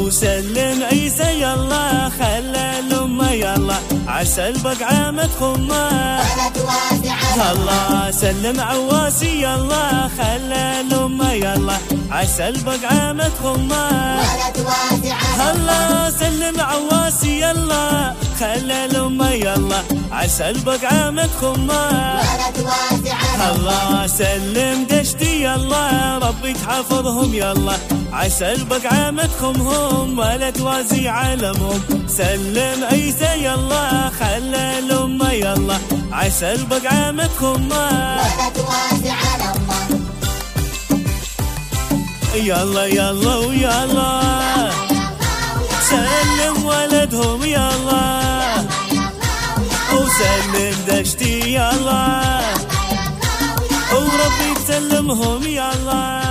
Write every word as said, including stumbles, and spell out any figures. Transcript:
وسلم عيسى يلا خلى الأمة يلا عسى البقعة متخمة ولد واسعة الله سلم عواسي يلا خلى الأمة يلا عسى البقعة متخمة ولد واسعة الله سلم عواسي يلا خلى الأمة يلا عسى البقعة متخمة ولد واسعة الله سلم دشتي يلا ربي تحفظهم يلا عسى البقعة متخمهم ولا توازي علمهم سلم عيسى يلا خلى الأمة يلا عسى البقعة متخمة ولد واسعة الأمة يلا يلا ويلا سلم ولدهم يلا وسلم دشتي يلا وربي تسلمهم يلا.